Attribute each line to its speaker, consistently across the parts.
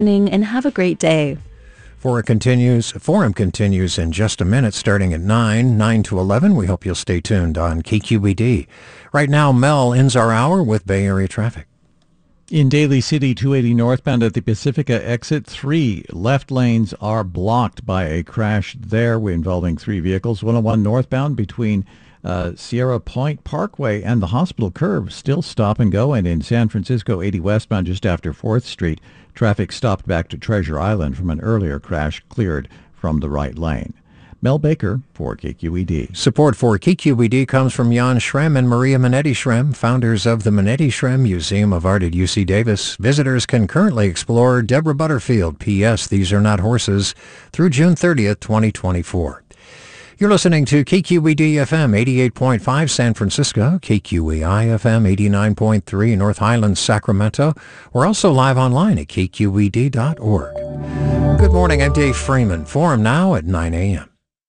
Speaker 1: And have a great day.
Speaker 2: Forum continues in just a minute, starting at 9 to 11. We hope you'll stay tuned on KQED. Right now, Mel ends our hour with Bay Area traffic.
Speaker 3: In Daly City, 280 northbound at the Pacifica exit, 3 left lanes are blocked by a crash there involving 3 vehicles. 101 northbound between Sierra Point Parkway and the Hospital Curve, still stop and go. And in San Francisco, 80 westbound just after 4th Street, traffic stopped back to Treasure Island from an earlier crash, cleared from the right lane. Mel Baker for KQED.
Speaker 2: Support for KQED comes from Jan Schrem and Maria Minetti Schrem, founders of the Minetti Schrem Museum of Art at UC Davis. Visitors can currently explore Deborah Butterfield, P.S. These Are Not Horses, through June 30th, 2024. You're listening to KQED FM 88.5 San Francisco, KQEI FM 89.3 North Highlands, Sacramento. We're also live online at kqed.org. Good morning, I'm Dave Freeman. Forum now at 9 a.m.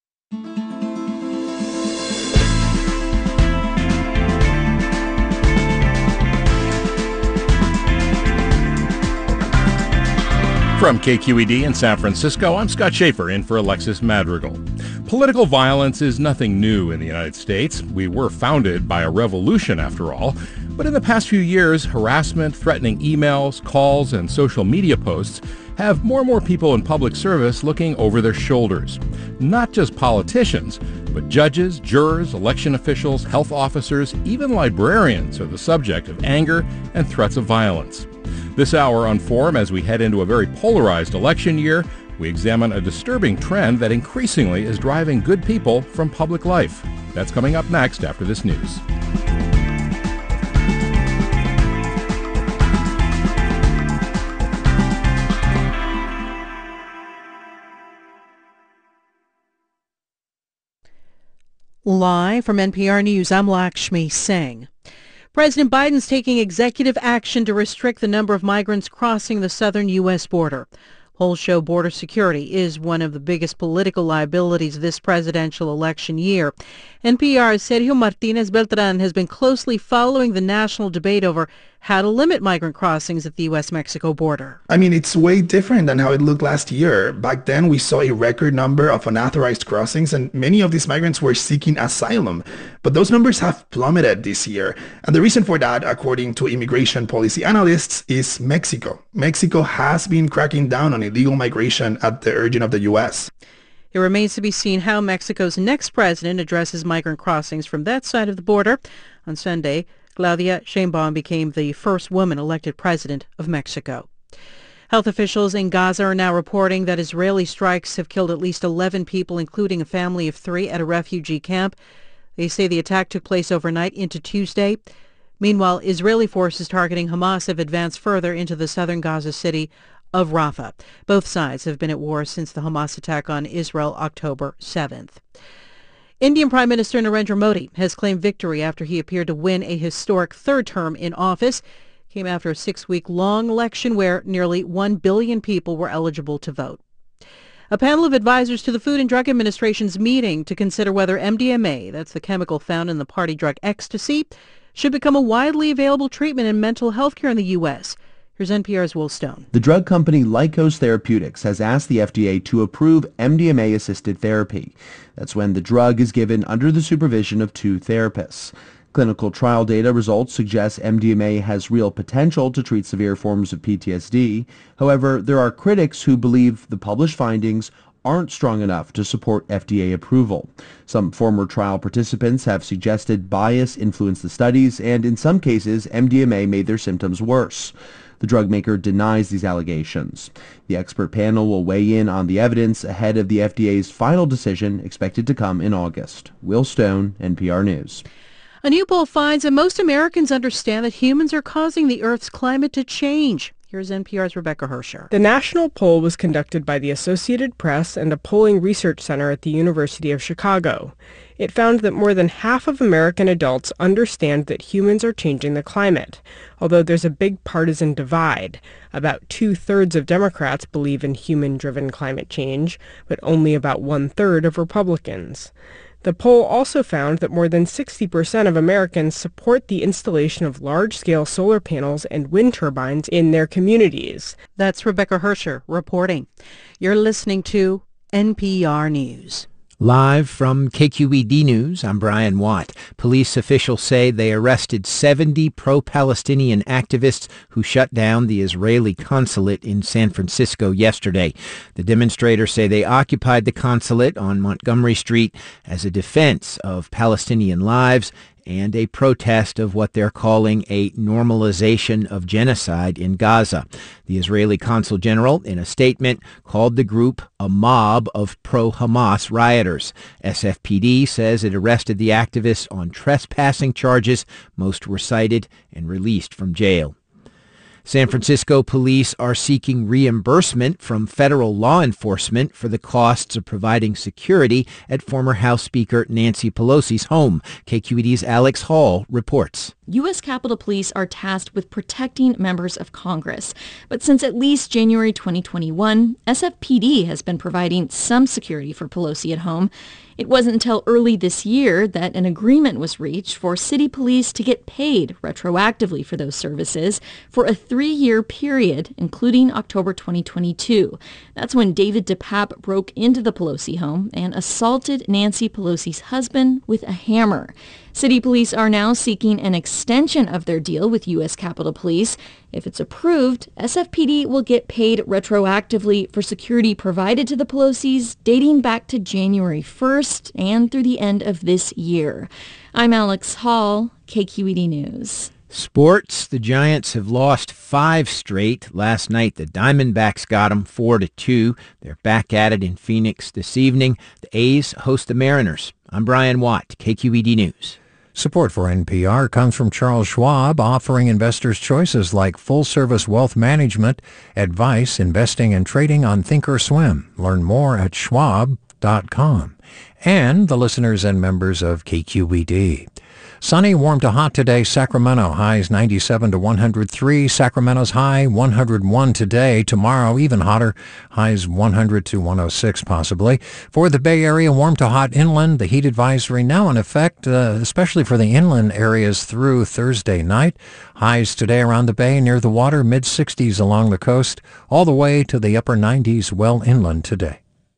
Speaker 4: From KQED in San Francisco, I'm Scott Schaefer in for Alexis Madrigal. Political violence is nothing new in the United States. We were founded by a revolution, after all. But in the past few years, harassment, threatening emails, calls, and social media posts have more and more people in public service looking over their shoulders. Not just politicians, but judges, jurors, election officials, health officers, even librarians are the subject of anger and threats of violence. This hour on Forum, as we head into a very polarized election year, we examine a disturbing trend that increasingly is driving good people from public life. That's coming up next after this news.
Speaker 5: Live from NPR News, I'm Lakshmi Singh. President Biden's taking executive action to restrict the number of migrants crossing the southern U.S. border. Polls show border security is one of the biggest political liabilities this presidential election year. NPR's Sergio Martinez Beltran has been closely following the national debate over how to limit migrant crossings at the U.S.-Mexico border.
Speaker 6: I mean, it's way different than how it looked last year. Back then, we saw a record number of unauthorized crossings, and many of these migrants were seeking asylum. But those numbers have plummeted this year. And the reason for that, according to immigration policy analysts, is Mexico. Mexico has been cracking down on illegal migration at the urging of the U.S.
Speaker 5: It remains to be seen how Mexico's next president addresses migrant crossings from that side of the border. On Sunday, Claudia Sheinbaum became the first woman elected president of Mexico. Health officials in Gaza are now reporting that Israeli strikes have killed at least 11 people, including a family of 3 at a refugee camp. They say the attack took place overnight into Tuesday. Meanwhile, Israeli forces targeting Hamas have advanced further into the southern Gaza city of Rafah. Both sides have been at war since the Hamas attack on Israel October 7th. Indian Prime Minister Narendra Modi has claimed victory after he appeared to win a historic third term in office. Came after a 6-week-long election where nearly 1 billion people were eligible to vote. A panel of advisors to the Food and Drug Administration's meeting to consider whether MDMA, that's the chemical found in the party drug ecstasy, should become a widely available treatment in mental health care in the U.S. Here's NPR's Will Stone.
Speaker 7: The drug company Lykos Therapeutics has asked the FDA to approve MDMA-assisted therapy. That's when the drug is given under the supervision of 2 therapists. Clinical trial data results suggest MDMA has real potential to treat severe forms of PTSD. However, there are critics who believe the published findings aren't strong enough to support FDA approval. Some former trial participants have suggested bias influenced the studies, and in some cases, MDMA made their symptoms worse. The drug maker denies these allegations. The expert panel will weigh in on the evidence ahead of the FDA's final decision expected to come in August. Will Stone, NPR News.
Speaker 5: A new poll finds that most Americans understand that humans are causing the Earth's climate to change. Here's NPR's Rebecca Hersher.
Speaker 8: The national poll was conducted by the Associated Press and a polling research center at the University of Chicago. It found that more than half of American adults understand that humans are changing the climate, although there's a big partisan divide. About 2/3 of Democrats believe in human-driven climate change, but only about 1/3 of Republicans. The poll also found that more than 60% of Americans support the installation of large-scale solar panels and wind turbines in their communities.
Speaker 5: That's Rebecca Hersher reporting. You're listening to NPR News.
Speaker 1: Live from KQED News, I'm Brian Watt. Police officials say they arrested 70 pro-Palestinian activists who shut down the Israeli consulate in San Francisco yesterday. The demonstrators say they occupied the consulate on Montgomery Street as a defense of Palestinian lives and a protest of what they're calling a normalization of genocide in Gaza. The Israeli consul general, in a statement, called the group a mob of pro-Hamas rioters. SFPD says it arrested the activists on trespassing charges. Most were cited and released from jail. San Francisco police are seeking reimbursement from federal law enforcement for the costs of providing security at former House Speaker Nancy Pelosi's home. KQED's Alex Hall reports.
Speaker 9: U.S. Capitol Police are tasked with protecting members of Congress. But since at least January 2021, SFPD has been providing some security for Pelosi at home. It wasn't until early this year that an agreement was reached for city police to get paid retroactively for those services for a 3-year period, including October 2022. That's when David DePape broke into the Pelosi home and assaulted Nancy Pelosi's husband with a hammer. City police are now seeking an extension of their deal with U.S. Capitol Police. If it's approved, SFPD will get paid retroactively for security provided to the Pelosi's dating back to January 1st and through the end of this year. I'm Alex Hall, KQED News.
Speaker 1: Sports, the Giants have lost 5 straight. Last night, the Diamondbacks got them 4-2. They're back at it in Phoenix this evening. The A's host the Mariners. I'm Brian Watt, KQED News.
Speaker 2: Support for NPR comes from Charles Schwab, offering investors choices like full-service wealth management, advice, investing, and trading on Thinkorswim. Learn more at schwab.com. And the listeners and members of KQED. Sunny, warm to hot today. Sacramento, highs 97 to 103. Sacramento's high 101 today. Tomorrow, even hotter, highs 100 to 106 possibly. For the Bay Area, warm to hot inland. The heat advisory now in effect, especially for the inland areas through Thursday night. Highs today around the Bay, near the water, mid-60s along the coast, all the way to the upper 90s well inland today.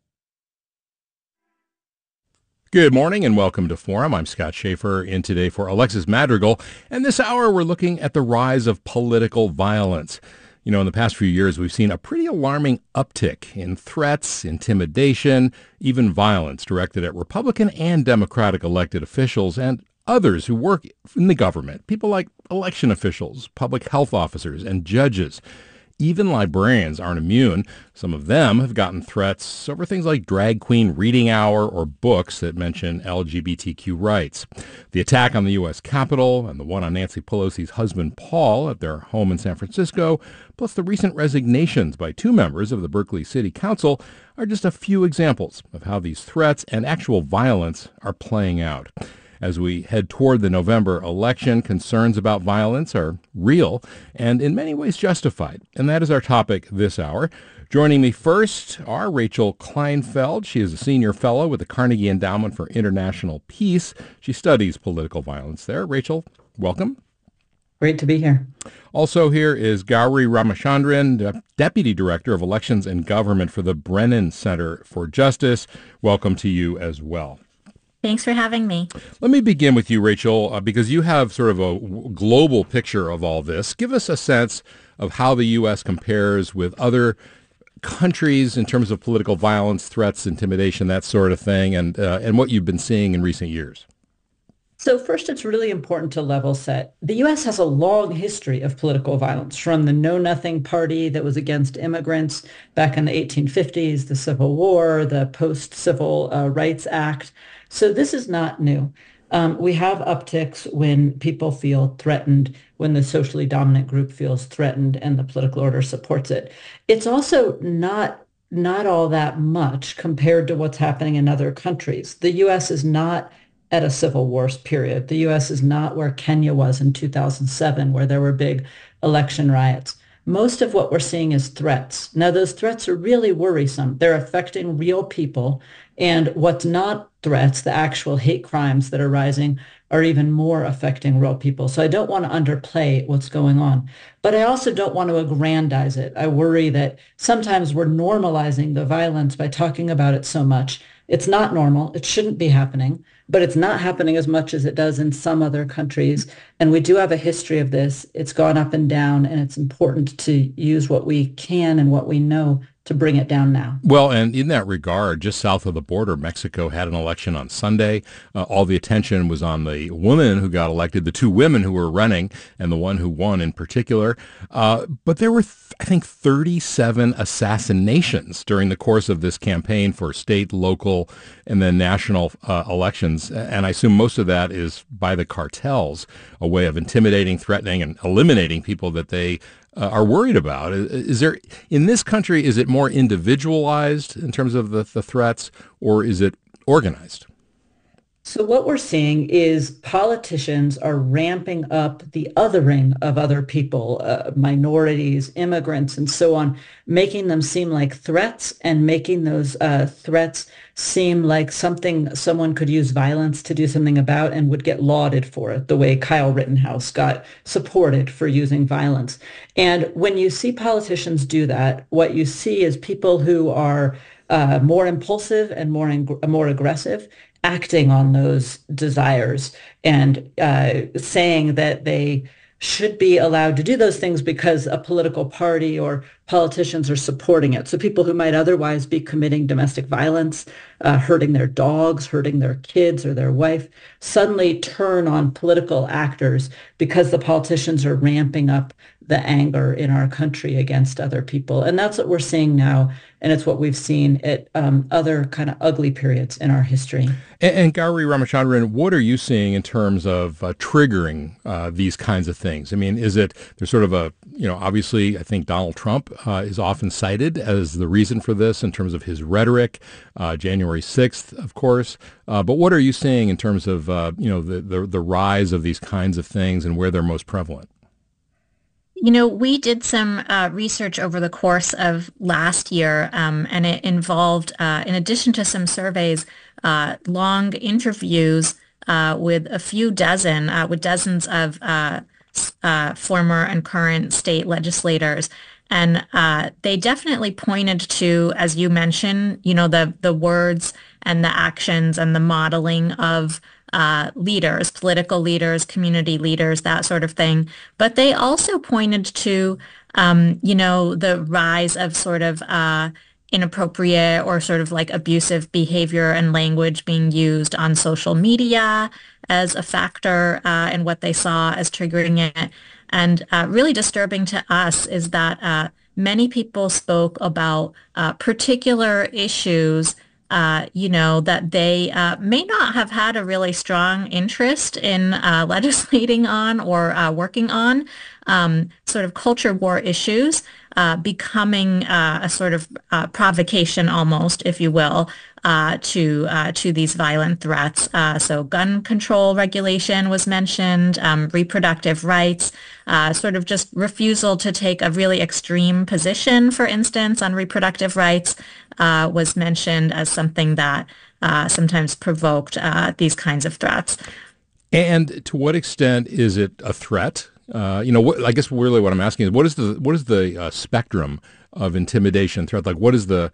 Speaker 4: Good morning and welcome to Forum. I'm Scott Schaefer in today for Alexis Madrigal. And this hour we're looking at the rise of political violence. You know, in the past few years we've seen a pretty alarming uptick in threats, intimidation, even violence directed at Republican and Democratic elected officials and others who work in the government. People like election officials, public health officers, and judges. Even librarians aren't immune. Some of them have gotten threats over things like drag queen reading hour or books that mention LGBTQ rights. The attack on the U.S. Capitol and the one on Nancy Pelosi's husband Paul at their home in San Francisco, plus the recent resignations by 2 members of the Berkeley City Council, are just a few examples of how these threats and actual violence are playing out. As we head toward the November election, concerns about violence are real and in many ways justified. And that is our topic this hour. Joining me first are Rachel Kleinfeld. She is a senior fellow with the Carnegie Endowment for International Peace. She studies political violence there. Rachel, welcome.
Speaker 10: Great to be here.
Speaker 4: Also here is Gauri Ramachandran, Deputy Director of Elections and Government for the Brennan Center for Justice. Welcome to you as well.
Speaker 11: Thanks for having me.
Speaker 4: Let me begin with you, Rachel, because you have sort of a global picture of all this. Give us a sense of how the U.S. compares with other countries in terms of political violence, threats, intimidation, that sort of thing, and what you've been seeing in recent years.
Speaker 10: So first, it's really important to level set. The U.S. has a long history of political violence, from the Know Nothing Party that was against immigrants back in the 1850s, the Civil War, the Post-Civil Rights Act. So this is not new. We have upticks when people feel threatened, when the socially dominant group feels threatened and the political order supports it. It's also not all that much compared to what's happening in other countries. The U.S. is not at a civil war period. The U.S. is not where Kenya was in 2007, where there were big election riots. most of what we're seeing is threats. Now, those threats are really worrisome. They're affecting real people. And what's not threats, the actual hate crimes that are rising, are even more affecting real people. So I don't want to underplay what's going on. But I also don't want to aggrandize it. I worry that sometimes we're normalizing the violence by talking about it so much. It's not normal. It shouldn't be happening, but it's not happening as much as it does in some other countries. And we do have a history of this. It's gone up and down, and it's important to use what we can and what we know to bring it down now.
Speaker 4: Well, and in that regard, just south of the border, Mexico had an election on Sunday. All the attention was on the woman who got elected, the two women who were running, and the one who won in particular. But there were, I think, 37 assassinations during the course of this campaign for state, local, and then national elections. And I assume most of that is by the cartels, a way of intimidating, threatening, and eliminating people that they are worried about. Is there, in this country, is it more individualized in terms of the threats, or is it organized?
Speaker 10: So what we're seeing is politicians are ramping up the othering of other people, minorities, immigrants, and so on, making them seem like threats and making those threats seem like something someone could use violence to do something about and would get lauded for it, the way Kyle Rittenhouse got supported for using violence. And when you see politicians do that, what you see is people who are more impulsive and more aggressive, acting on those desires and saying that they should be allowed to do those things because a political party or politicians are supporting it. So people who might otherwise be committing domestic violence, hurting their dogs, hurting their kids or their wife, suddenly turn on political actors because the politicians are ramping up the anger in our country against other people. And that's what we're seeing now. And it's what we've seen at other kind of ugly periods in our history.
Speaker 4: And Gauri Ramachandran, what are you seeing in terms of triggering these kinds of things? I mean, is it, there's sort of a, obviously, I think Donald Trump is often cited as the reason for this in terms of his rhetoric, January 6th, of course. But what are you seeing in terms of, the rise of these kinds of things and where they're most prevalent?
Speaker 11: We did some research over the course of last year, and it involved, in addition to some surveys, long interviews with a few dozen, with dozens of former and current state legislators. And they definitely pointed to, as you mentioned, the words and the actions and the modeling of leaders, political leaders, community leaders, that sort of thing. But they also pointed to, the rise of sort of inappropriate or sort of like abusive behavior and language being used on social media as a factor in what they saw as triggering it. And really disturbing to us is that many people spoke about particular issues that they may not have had a really strong interest in legislating on or working on, sort of culture war issues, becoming a sort of provocation almost, if you will, to these violent threats. So gun control regulation was mentioned, reproductive rights, sort of just refusal to take a really extreme position, for instance, on reproductive rights was mentioned as something that sometimes provoked these kinds of threats.
Speaker 4: And to what extent is it a threat? I guess really what I'm asking is what is the spectrum of intimidation threat? Like what is the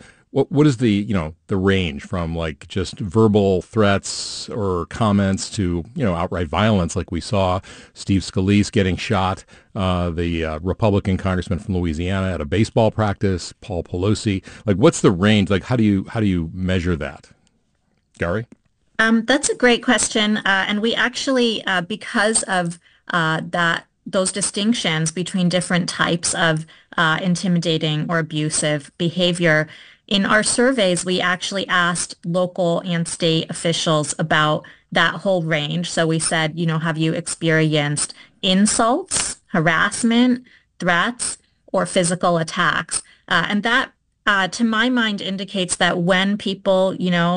Speaker 4: the range from like just verbal threats or comments to outright violence, like we saw Steve Scalise getting shot, the Republican congressman from Louisiana at a baseball practice, Paul Pelosi. Like what's the range? Like how do you measure that, Gauri?
Speaker 11: That's a great question, and we actually because of those distinctions between different types of intimidating or abusive behavior. In our surveys, we actually asked local and state officials about that whole range. So we said, have you experienced insults, harassment, threats, or physical attacks? And that, to my mind, indicates that when people,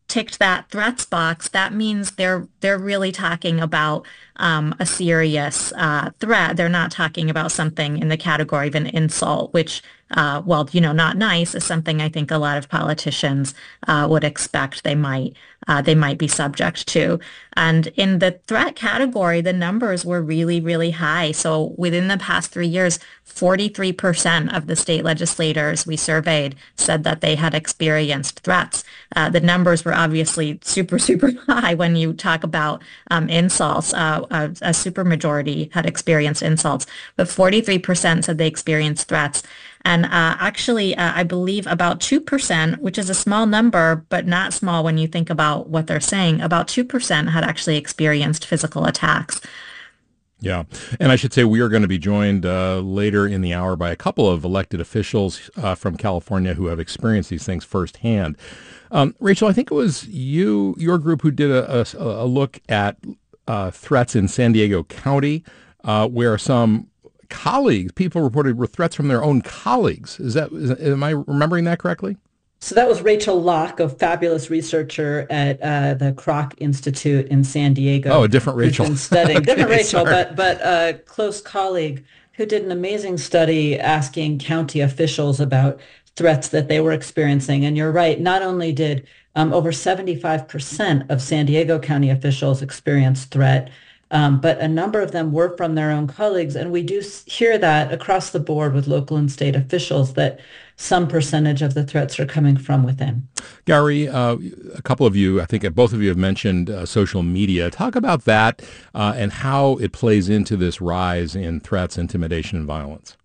Speaker 11: ticked that threats box, that means they're really talking about a serious threat. They're not talking about something in the category of an insult, which, not nice is something I think a lot of politicians would expect they might be subject to. And in the threat category, the numbers were really, really high. So within the past 3 years, 43% of the state legislators we surveyed said that they had experienced threats. The numbers were obviously super, super high when you talk about insults. A supermajority had experienced insults, but 43% said they experienced threats. And I believe about 2%, which is a small number, but not small when you think about what they're saying, about 2% had actually experienced physical attacks.
Speaker 4: Yeah. And I should say we are going to be joined later in the hour by a couple of elected officials from California who have experienced these things firsthand. Rachel, I think it was your group who did a look at threats in San Diego County where some people reported were threats from their own colleagues. Am I remembering that correctly?
Speaker 10: So that was Rachel Locke, a fabulous researcher at the Kroc Institute in San Diego.
Speaker 4: Oh, a different Rachel.
Speaker 10: Who's been studying, different Rachel,
Speaker 4: sorry.
Speaker 10: but a close colleague who did an amazing study asking county officials about threats that they were experiencing. And you're right, not only did over 75% of San Diego County officials experience threat, but a number of them were from their own colleagues. And we do hear that across the board with local and state officials that some percentage of the threats are coming from within.
Speaker 4: Gary, a couple of you, I think both of you have mentioned social media. Talk about that and how it plays into this rise in threats, intimidation, and violence.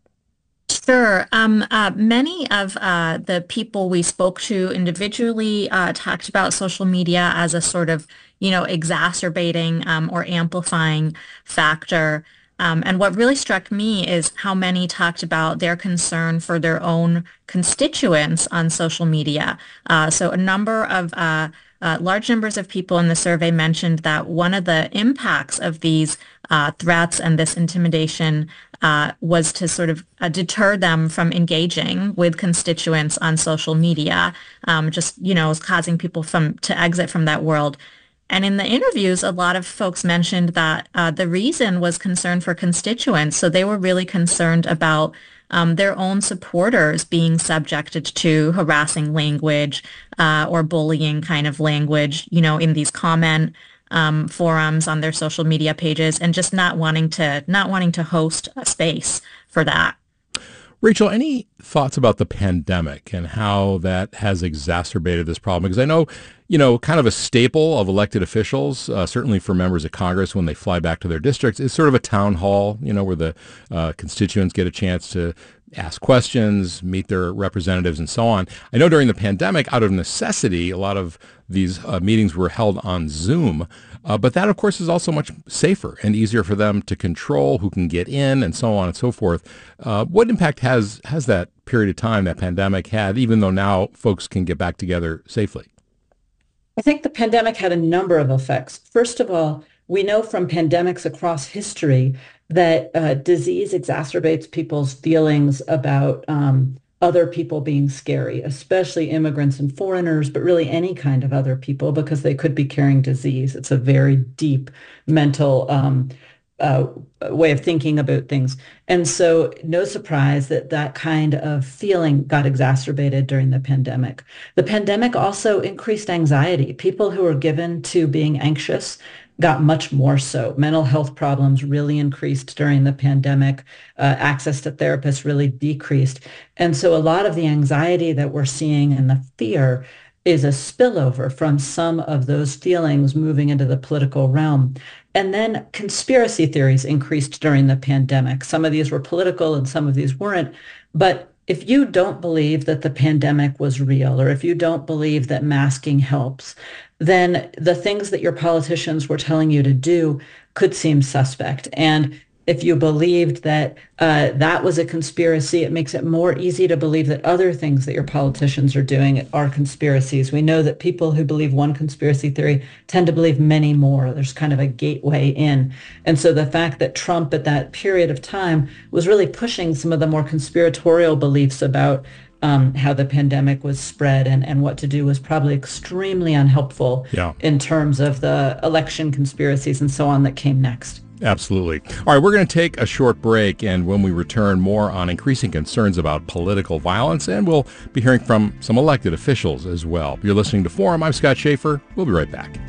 Speaker 11: Sure. Many of the people we spoke to individually talked about social media as a sort of, exacerbating or amplifying factor. And what really struck me is how many talked about their concern for their own constituents on social media. So a number of large numbers of people in the survey mentioned that one of the impacts of these threats and this intimidation was to sort of deter them from engaging with constituents on social media, was causing people to exit from that world. And in the interviews, a lot of folks mentioned that the reason was concern for constituents. So they were really concerned about their own supporters being subjected to harassing language or bullying kind of language, in these comment forums on their social media pages, and just not wanting to host a space for that.
Speaker 4: Rachel, any thoughts about the pandemic and how that has exacerbated this problem? Because I know, kind of a staple of elected officials, certainly for members of Congress when they fly back to their districts, is sort of a town hall, where the constituents get a chance to ask questions, meet their representatives, and so on. I know during the pandemic, out of necessity, a lot of these meetings were held on Zoom. But that, of course, is also much safer and easier for them to control who can get in and so on and so forth. What impact has that period of time, that pandemic had, even though now folks can get back together safely?
Speaker 10: I think the pandemic had a number of effects. First of all, we know from pandemics across history that disease exacerbates people's feelings about other people being scary, especially immigrants and foreigners, but really any kind of other people, because they could be carrying disease. It's a very deep mental way of thinking about things. And so no surprise that kind of feeling got exacerbated during the pandemic. The pandemic also increased anxiety. People who were given to being anxious got much more so. Mental health problems really increased during the pandemic. Access to therapists really decreased. And so a lot of the anxiety that we're seeing and the fear is a spillover from some of those feelings moving into the political realm. And then conspiracy theories increased during the pandemic. Some of these were political and some of these weren't. But if you don't believe that the pandemic was real, or if you don't believe that masking helps, then the things that your politicians were telling you to do could seem suspect. And if you believed that that was a conspiracy, it makes it more easy to believe that other things that your politicians are doing are conspiracies. We know that people who believe one conspiracy theory tend to believe many more. There's kind of a gateway in. And so the fact that Trump at that period of time was really pushing some of the more conspiratorial beliefs about how the pandemic was spread and what to do was probably extremely unhelpful in terms of the election conspiracies and so on that came next.
Speaker 4: Absolutely. All right, we're going to take a short break, and when we return, more on increasing concerns about political violence, and we'll be hearing from some elected officials as well. You're listening to Forum. I'm Scott Schaefer. We'll be right back.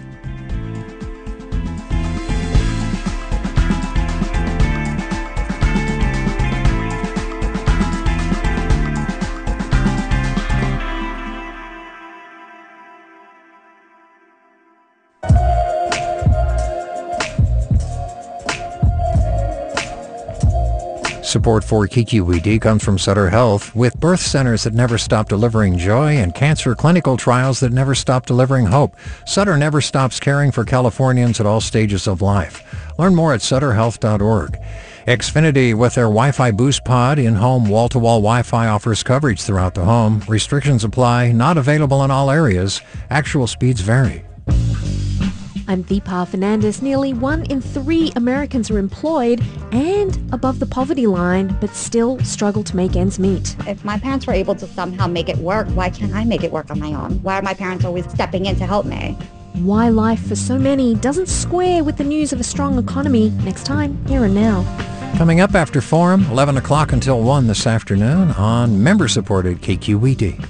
Speaker 2: Support for KQED comes from Sutter Health, with birth centers that never stop delivering joy and cancer clinical trials that never stop delivering hope. Sutter never stops caring for Californians at all stages of life. Learn more at sutterhealth.org. Xfinity, with their Wi-Fi Boost Pod in-home wall-to-wall Wi-Fi, offers coverage throughout the home. Restrictions apply, not available in all areas. Actual speeds vary.
Speaker 12: I'm Deepa Fernandez. Nearly 1 in 3 Americans are employed and above the poverty line, but still struggle to make ends meet.
Speaker 13: If my parents were able to somehow make it work, why can't I make it work on my own? Why are my parents always stepping in to help me?
Speaker 12: Why life for so many doesn't square with the news of a strong economy. Next time, Here and Now.
Speaker 2: Coming up after Forum, 11 o'clock until 1 this afternoon on member-supported KQED.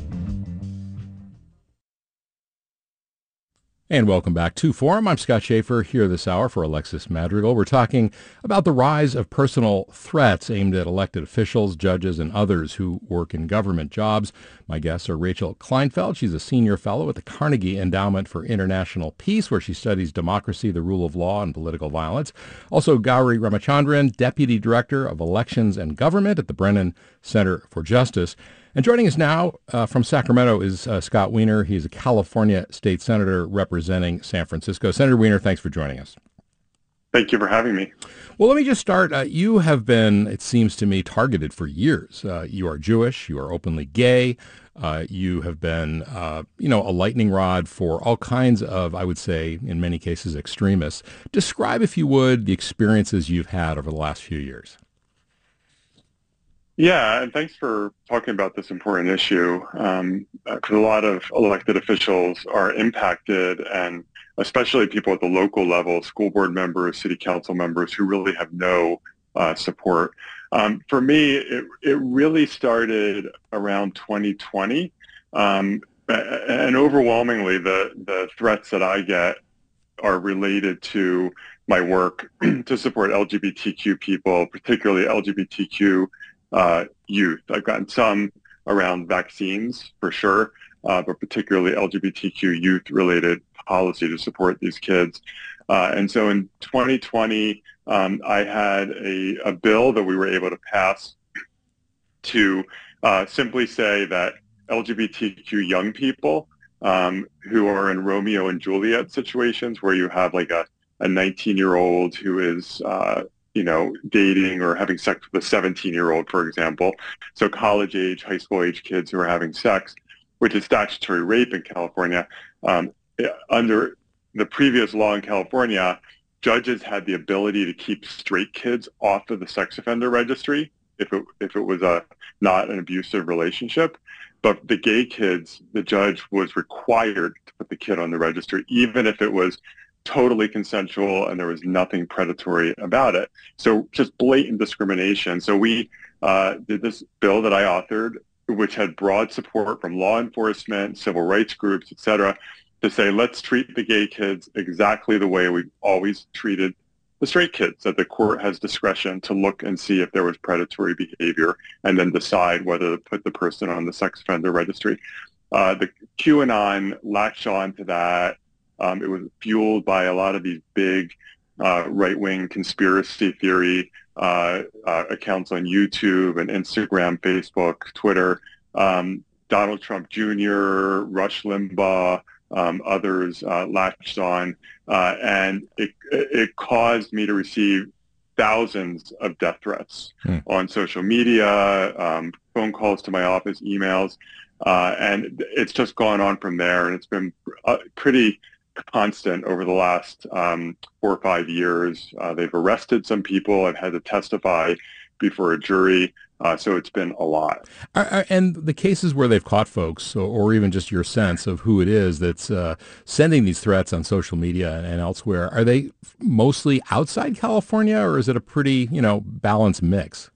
Speaker 4: And welcome back to Forum. I'm Scott Schaefer, here this hour for Alexis Madrigal. We're talking about the rise of personal threats aimed at elected officials, judges, and others who work in government jobs. My guests are Rachel Kleinfeld. She's a senior fellow at the Carnegie Endowment for International Peace, where she studies democracy, the rule of law, and political violence. Also, Gauri Ramachandran, deputy director of elections and government at the Brennan Center for Justice. And joining us now from Sacramento is Scott Wiener. He's a California state senator representing San Francisco. Senator Wiener, thanks for joining us.
Speaker 14: Thank you for having me.
Speaker 4: Well, let me just start. You have been, it seems to me, targeted for years. You are Jewish. You are openly gay. You have been, a lightning rod for all kinds of, I would say, in many cases, extremists. Describe, if you would, the experiences you've had over the last few years.
Speaker 14: Yeah, and thanks for talking about this important issue, because a lot of elected officials are impacted, and especially people at the local level, school board members, city council members, who really have no support. For me, it really started around 2020, and overwhelmingly the threats that I get are related to my work to support LGBTQ people, particularly LGBTQ youth. I've gotten some around vaccines for sure, but particularly LGBTQ youth-related policy to support these kids. And so in 2020, I had a bill that we were able to pass to simply say that LGBTQ young people who are in Romeo and Juliet situations, where you have like a 19-year-old who is dating or having sex with a 17-year-old, for example. So college-age, high school-age kids who are having sex, which is statutory rape in California. Under the previous law in California, judges had the ability to keep straight kids off of the sex offender registry if it was not an abusive relationship. But the gay kids, the judge was required to put the kid on the registry, even if it was totally consensual and there was nothing predatory about it. So just blatant discrimination. So we did this bill that I authored, which had broad support from law enforcement, civil rights groups, et cetera, to say, let's treat the gay kids exactly the way we've always treated the straight kids, that the court has discretion to look and see if there was predatory behavior and then decide whether to put the person on the sex offender registry. The QAnon latched on to that. It was fueled by a lot of these big right-wing conspiracy theory accounts on YouTube and Instagram, Facebook, Twitter. Donald Trump Jr., Rush Limbaugh, others latched on, and it caused me to receive thousands of death threats on social media, phone calls to my office, emails, and it's just gone on from there, and it's been pretty constant over the last 4 or 5 years. They've arrested some people. I've had to testify before a jury So it's been a lot.
Speaker 4: And the cases where they've caught folks, or even just your sense of who it is that's sending these threats on social media and elsewhere, are they mostly outside California, or is it a pretty, balanced mix?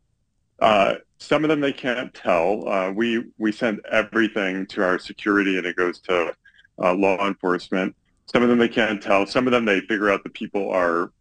Speaker 14: Some of them they can't tell. We send everything to our security, and it goes to law enforcement. Some of them they can't tell. Some of them they figure out the people are,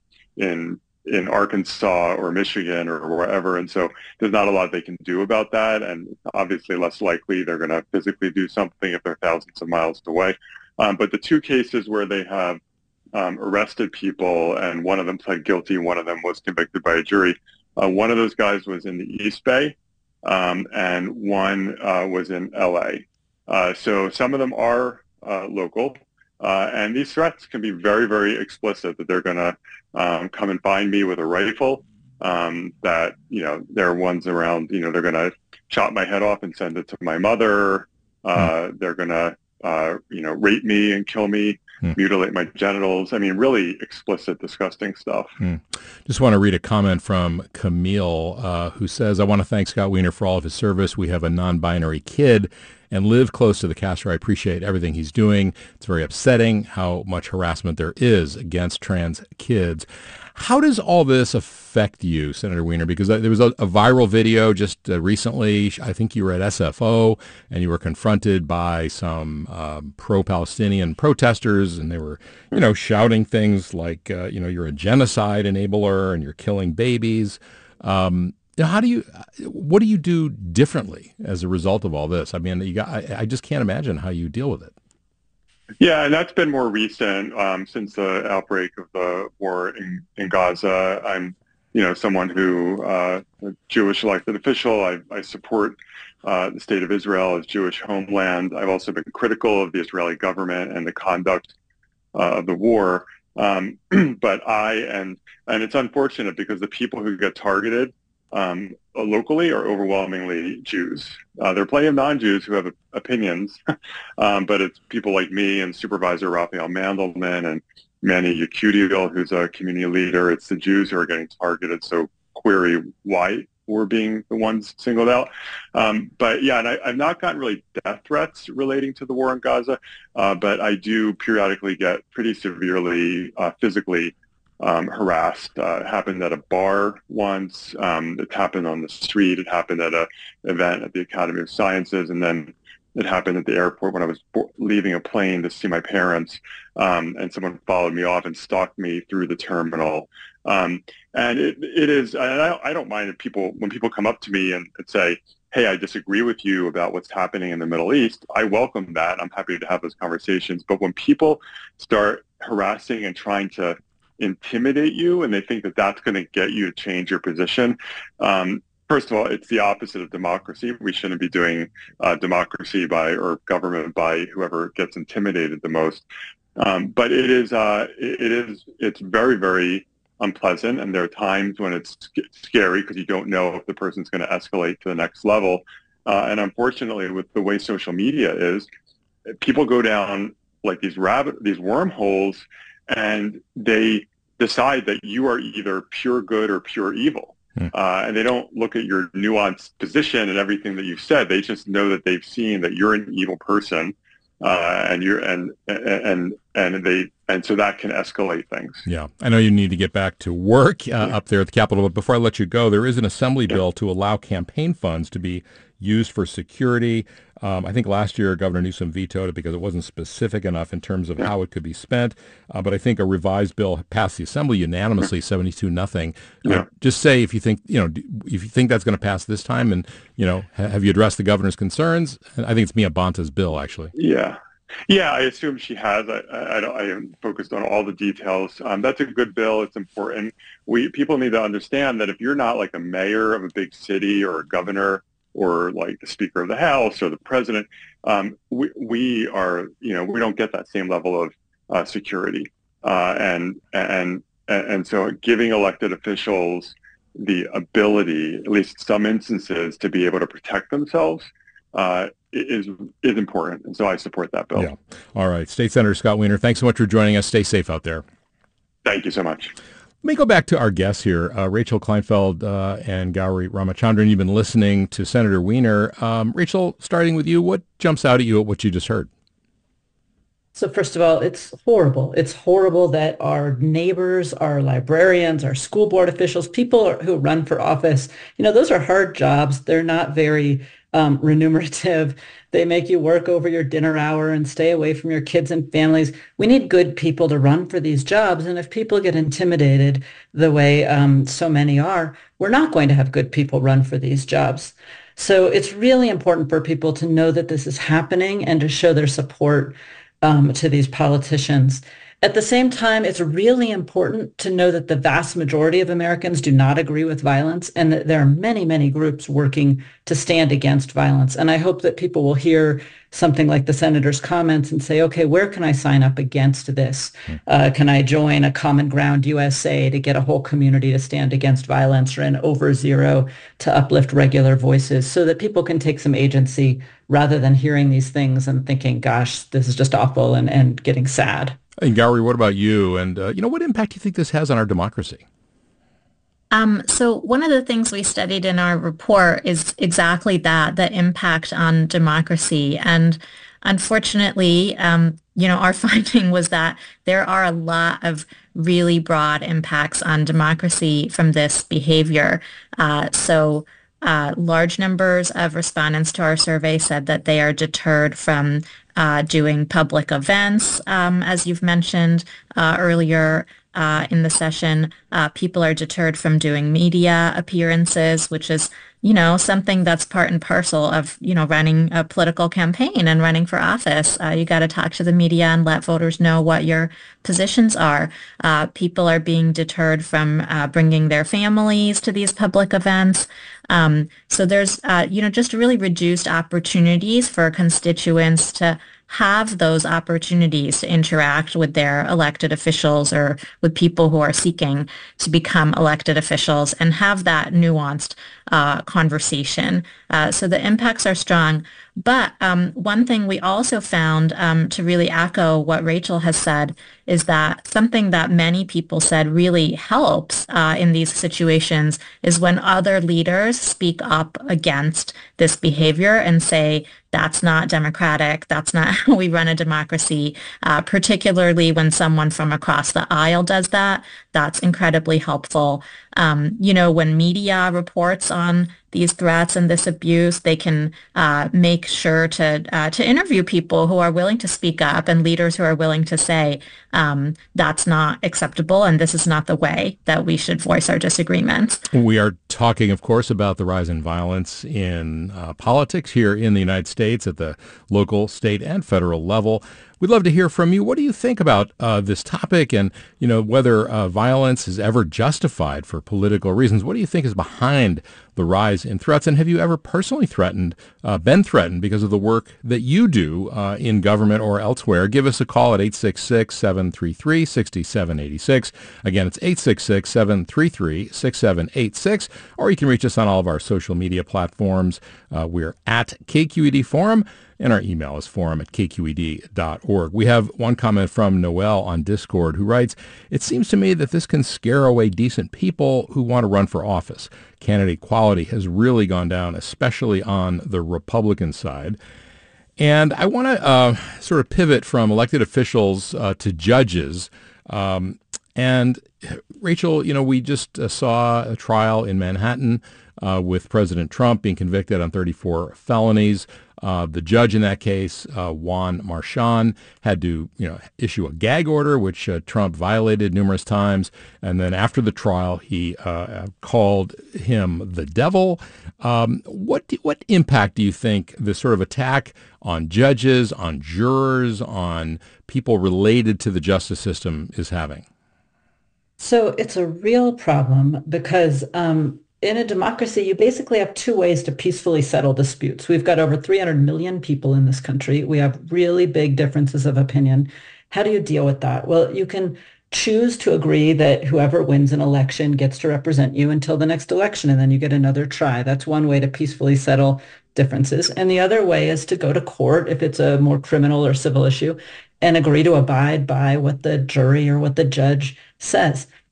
Speaker 14: in Arkansas or Michigan or wherever, and so there's not a lot they can do about that, and obviously less likely they're going to physically do something if they're thousands of miles away. But the two cases where they have arrested people, and one of them pled guilty, one of them was convicted by a jury. One of those guys was in the East Bay, and one was in LA. So some of them are local. And these threats can be very, very explicit, that they're going to come and find me with a rifle, that, there are ones around, they're going to chop my head off and send it to my mother. They're going to, rape me and kill me, mutilate my genitals. I mean, really explicit, disgusting stuff.
Speaker 4: Just want to read a comment from Camille, who says, I want to thank Scott Wiener for all of his service. We have a non-binary kid and live close to the Castro. I appreciate everything he's doing. It's very upsetting how much harassment there is against trans kids. How does all this affect you, Senator Wiener? Because there was a viral video just recently. I think you were at SFO, and you were confronted by some pro-Palestinian protesters, and they were, shouting things like, you're a genocide enabler and you're killing babies. What do you do differently as a result of all this? I mean, I just can't imagine how you deal with it.
Speaker 14: Yeah, and that's been more recent since the outbreak of the war in Gaza. I'm, someone who, a Jewish elected official. I support the state of Israel as Jewish homeland. I've also been critical of the Israeli government and the conduct of the war. But and it's unfortunate because the people who get targeted locally are overwhelmingly Jews. There are plenty of non-Jews who have opinions, but it's people like me and Supervisor Raphael Mandelman and Manny Yakudiel, who's a community leader. It's the Jews who are getting targeted, so query why we're being the ones singled out. But yeah, and I've not gotten really death threats relating to the war in Gaza, but I do periodically get pretty severely physically harassed. It happened at a bar once. It happened on the street. It happened at an event at the Academy of Sciences, and then it happened at the airport when I was leaving a plane to see my parents, and someone followed me off and stalked me through the terminal. And it is, and I don't mind if when people come up to me and say, hey, I disagree with you about what's happening in the Middle East, I welcome that. I'm happy to have those conversations. But when people start harassing and trying to intimidate you, and they think that that's going to get you to change your position, first of all, it's the opposite of democracy. We shouldn't be doing democracy or government by whoever gets intimidated the most. But it's very, very unpleasant, and there are times when it's scary because you don't know if the person's going to escalate to the next level. And unfortunately, with the way social media is, people go down like these wormholes, and they decide that you are either pure good or pure evil. And they don't look at your nuanced position and everything that you've said. They just know that they've seen that you're an evil person, and so that can escalate things.
Speaker 4: Yeah, I know you need to get back to work up there at the Capitol, but before I let you go, there is an assembly bill to allow campaign funds to be used for security. I think last year Governor Newsom vetoed it because it wasn't specific enough in terms of how it could be spent. But I think a revised bill passed the Assembly unanimously, 72-0. Just say if you think that's going to pass this time, and have you addressed the governor's concerns? I think it's Mia Bonta's bill, actually.
Speaker 14: Yeah, I assume she has. I haven't focused on all the details. That's a good bill. It's important. People need to understand that if you're not like a mayor of a big city or a governor or like the Speaker of the House or the President, we are, we don't get that same level of security. And so giving elected officials the ability, at least some instances, to be able to protect themselves is important. And so I support that bill.
Speaker 4: Yeah. All right. State Senator Scott Wiener, thanks so much for joining us. Stay safe out there.
Speaker 14: Thank you so much.
Speaker 4: Let me go back to our guests here, Rachel Kleinfeld and Gauri Ramachandran. You've been listening to Senator Wiener. Rachel, starting with you, what jumps out at you at what you just heard?
Speaker 10: So first of all, it's horrible. It's horrible that our neighbors, our librarians, our school board officials, people who run for office, those are hard jobs. They're not very remunerative. They make you work over your dinner hour and stay away from your kids and families. We need good people to run for these jobs. And if people get intimidated the way so many are, we're not going to have good people run for these jobs. So it's really important for people to know that this is happening and to show their support to these politicians. At the same time, it's really important to know that the vast majority of Americans do not agree with violence and that there are many, many groups working to stand against violence. And I hope that people will hear something like the senator's comments and say, okay, where can I sign up against this? Can I join a Common Ground USA to get a whole community to stand against violence, or an Over Zero to uplift regular voices, so that people can take some agency rather than hearing these things and thinking, gosh, this is just awful, and getting sad.
Speaker 4: And Gauri, what about you? And, what impact do you think this has on our democracy?
Speaker 11: So one of the things we studied in our report is exactly that, the impact on democracy. And unfortunately, our finding was that there are a lot of really broad impacts on democracy from this behavior. Large numbers of respondents to our survey said that they are deterred from doing public events, as you've mentioned earlier in the session. People are deterred from doing media appearances, which is, something that's part and parcel of, running a political campaign and running for office. You got to talk to the media and let voters know what your positions are. People are being deterred from bringing their families to these public events. So there's, just really reduced opportunities for constituents to have those opportunities to interact with their elected officials or with people who are seeking to become elected officials and have that nuanced conversation. So the impacts are strong. But one thing we also found, to really echo what Rachel has said, is that something that many people said really helps in these situations is when other leaders speak up against this behavior and say, that's not democratic, that's not how we run a democracy, particularly when someone from across the aisle does that. That's incredibly helpful. When media reports on these threats and this abuse, they can make sure to interview people who are willing to speak up and leaders who are willing to say, that's not acceptable and this is not the way that we should voice our disagreements.
Speaker 4: We are talking, of course, about the rise in violence in politics here in the United States at the local, state, and federal level. We'd love to hear from you. What do you think about this topic and, whether violence is ever justified for political reasons? What do you think is behind the rise in threats? And have you ever personally been threatened because of the work that you do in government or elsewhere? Give us a call at 866-733-6786. Again, it's 866-733-6786. Or you can reach us on all of our social media platforms. We're at KQED Forum. And our email is forum@kqed.org. We have one comment from Noel on Discord who writes, "It seems to me that this can scare away decent people who want to run for office. Candidate quality has really gone down, especially on the Republican side." And I want to sort of pivot from elected officials to judges. And Rachel, we just saw a trial in Manhattan with President Trump being convicted on 34 felonies. The judge in that case, Juan Marchand, had to issue a gag order, which Trump violated numerous times. And then after the trial, he called him the devil. What impact do you think this sort of attack on judges, on jurors, on people related to the justice system is having?
Speaker 10: So it's a real problem because in a democracy, you basically have two ways to peacefully settle disputes. We've got over 300 million people in this country. We have really big differences of opinion. How do you deal with that? Well, you can choose to agree that whoever wins an election gets to represent you until the next election, and then you get another try. That's one way to peacefully settle differences. And the other way is to go to court if it's a more criminal or civil issue and agree to abide by what the jury or what the judge says.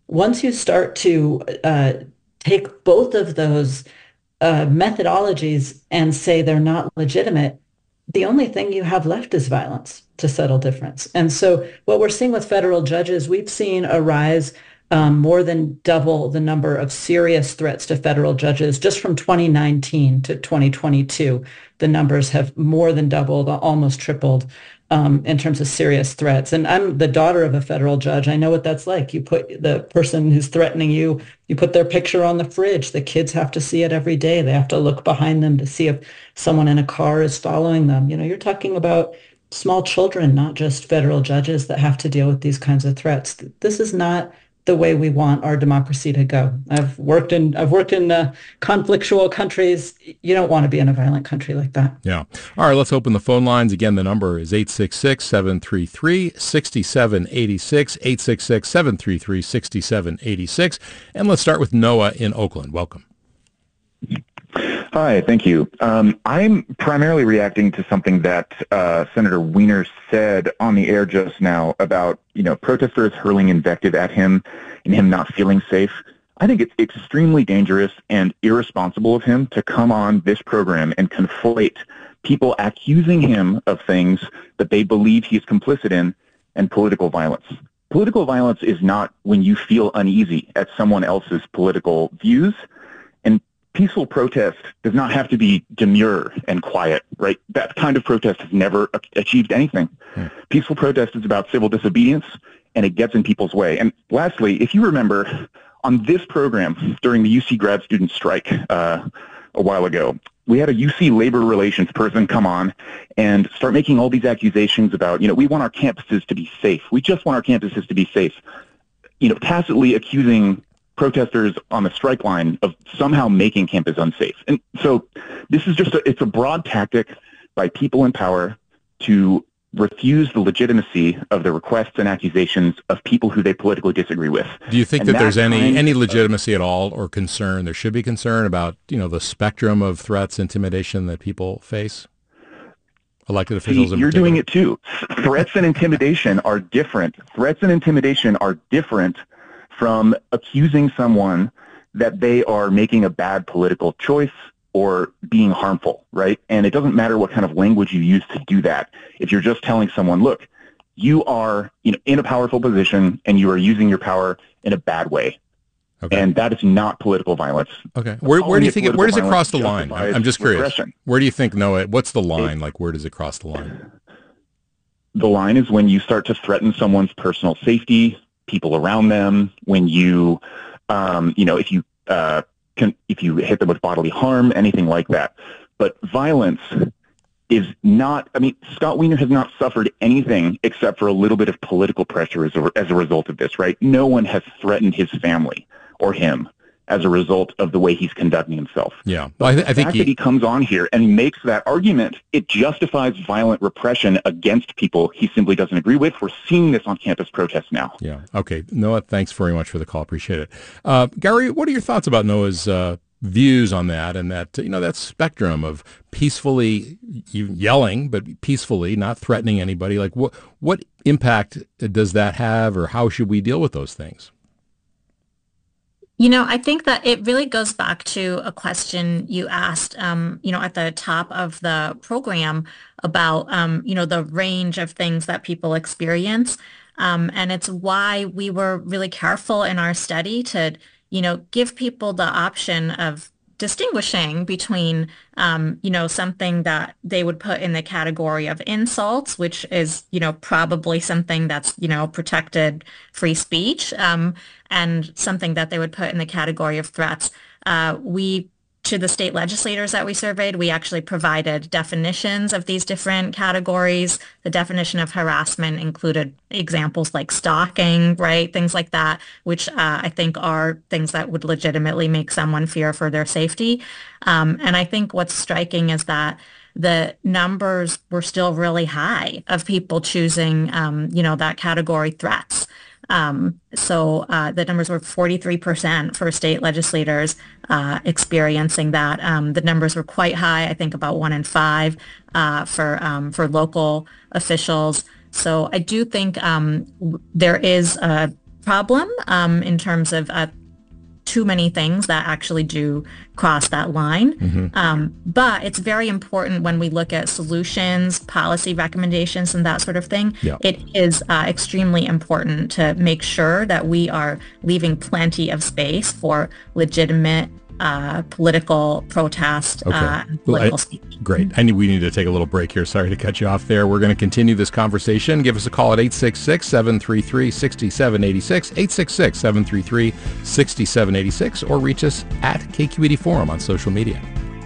Speaker 10: Once you start to take both of those methodologies and say they're not legitimate, the only thing you have left is violence to settle difference. And so what we're seeing with federal judges, we've seen a rise more than double the number of serious threats to federal judges just from 2019 to 2022. The numbers have more than doubled, almost tripled in terms of serious threats. And I'm the daughter of a federal judge. I know what that's like. You put the person who's threatening you, you put their picture on the fridge. The kids have to see it every day. They have to look behind them to see if someone in a car is following them. You know, you're talking about small children, not just federal judges that have to deal with these kinds of threats. This is not the way we want our democracy to go. I've worked in conflictual countries. You don't want to be in a violent country like that.
Speaker 4: Yeah. All right, let's open the phone lines. Again, the number is 866-733-6786, 866-733-6786. And let's start with Noah in Oakland. Welcome.
Speaker 15: Hi, thank you. I'm primarily reacting to something that Senator Wiener said on the air just now about, protesters hurling invective at him and him not feeling safe. I think it's extremely dangerous and irresponsible of him to come on this program and conflate people accusing him of things that they believe he's complicit in and political violence. Political violence is not when you feel uneasy at someone else's political views. And peaceful protest does not have to be demure and quiet, right? That kind of protest has never achieved anything. Peaceful protest is about civil disobedience, and it gets in people's way. And lastly, if you remember, on this program during the UC grad student strike a while ago, we had a UC labor relations person come on and start making all these accusations about, we want our campuses to be safe. We just want our campuses to be safe. Tacitly accusing protesters on the strike line of somehow making campus unsafe. And so this is it's a broad tactic by people in power to refuse the legitimacy of the requests and accusations of people who they politically disagree with.
Speaker 4: Do you think that there's any legitimacy at all or concern? There should be concern about, the spectrum of threats, intimidation that people face? Elected officials in
Speaker 15: You're
Speaker 4: particular.
Speaker 15: doing it too. Threats and intimidation are different. Threats and intimidation are different from accusing someone that they are making a bad political choice or being harmful, right? And it doesn't matter what kind of language you use to do that. If you're just telling someone, look, you are in a powerful position and you are using your power in a bad way. Okay. And that is not political violence.
Speaker 4: Okay. Where do you think where does it cross the line? I'm just curious. Repression. Where do you think, Noah, what's the line? Where does it cross the line?
Speaker 15: The line is when you start to threaten someone's personal safety, people around them, when you, if you hit them with bodily harm, anything like that. But violence is not, Scott Wiener has not suffered anything except for a little bit of political pressure as a result of this, right? No one has threatened his family or him as a result of the way he's conducting himself.
Speaker 4: Yeah.
Speaker 15: Well, I think that he comes on here and makes that argument, it justifies violent repression against people he simply doesn't agree with. We're seeing this on campus protests now.
Speaker 4: Yeah. Okay. Noah, thanks very much for the call. Appreciate it. Gary, what are your thoughts about Noah's views on that and that, that spectrum of peacefully yelling, but peacefully, not threatening anybody? What impact does that have, or how should we deal with those things?
Speaker 11: I think that it really goes back to a question you asked, at the top of the program about, the range of things that people experience. And it's why we were really careful in our study to, give people the option of distinguishing between, something that they would put in the category of insults, which is, probably something that's, protected free speech, and something that they would put in the category of threats. To the state legislators that we surveyed, we actually provided definitions of these different categories. The definition of harassment included examples like stalking, right? Things like that, which I think are things that would legitimately make someone fear for their safety. And I think what's striking is that the numbers were still really high of people choosing, that category threats. So the numbers were 43% for state legislators experiencing that. The numbers were quite high, I think about 1 in 5 for local officials. So I do think there is a problem in terms of too many things that actually do cross that line. But it's very important when we look at solutions, policy recommendations, and that sort of thing.
Speaker 4: Yeah.
Speaker 11: It is extremely important to make sure that we are leaving plenty of space for legitimate political protest, political speech.
Speaker 4: Great. We need to take a little break here. Sorry to cut you off there. We're going to continue this conversation. Give us a call at 866-733-6786, 866-733-6786, or reach us at KQED Forum on social media.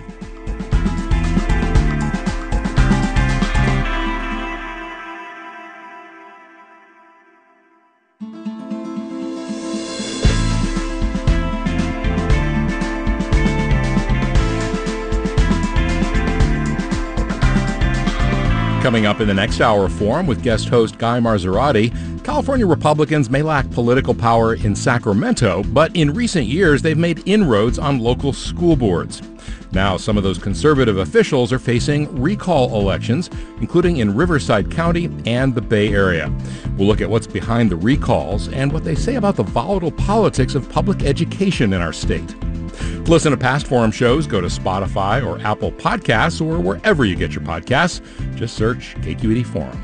Speaker 4: Coming up in the next hour of Forum with guest host Guy Marzorati, California Republicans may lack political power in Sacramento, but in recent years they've made inroads on local school boards. Now, some of those conservative officials are facing recall elections, including in Riverside County and the Bay Area. We'll look at what's behind the recalls and what they say about the volatile politics of public education in our state. To listen to past Forum shows, go to Spotify or Apple Podcasts or wherever you get your podcasts. Just search KQED Forum.